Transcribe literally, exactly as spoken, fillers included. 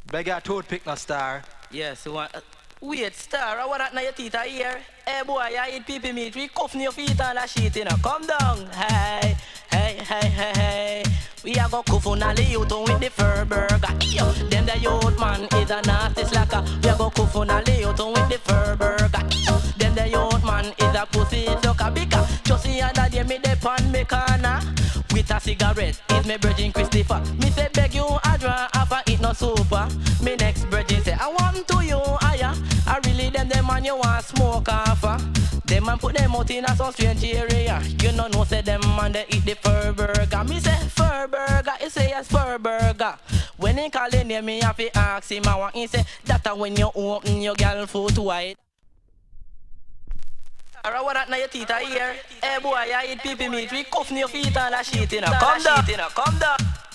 Beg a toothpick no star. Yes, you want... Uh, wait, star, I want that na your teeth here. Hey boy, I eat pee-pee meat. We cuff your feet on that shit, you know. Come down. Hey, hey, hey, hey, hey. We a go cuff on all the youth with the fur burger. Yo, them the youth man is a nasty slacker. We a go cuff on all the youth with the fur burger. Yo, them the youth man is a pussy sucker. Because just the other day me dey pan me corner with a cigarette. Is me virgin Christopher. Me say beg you a draw half a eat no super. Me next virgin say I want to you higher. I really them them man you want smoke off. Uh. Them man put them out in a some strange area. You know no say them man they eat the fur burger. Me say fur burger. He say yes fur burger. When he call in me have to ask him. I want he say that when you open your girl foot wide. I want that na your teeth here. Hey boy, I eat pee-pee meat. We cuff your feet on that shit, you know. Come down, come down.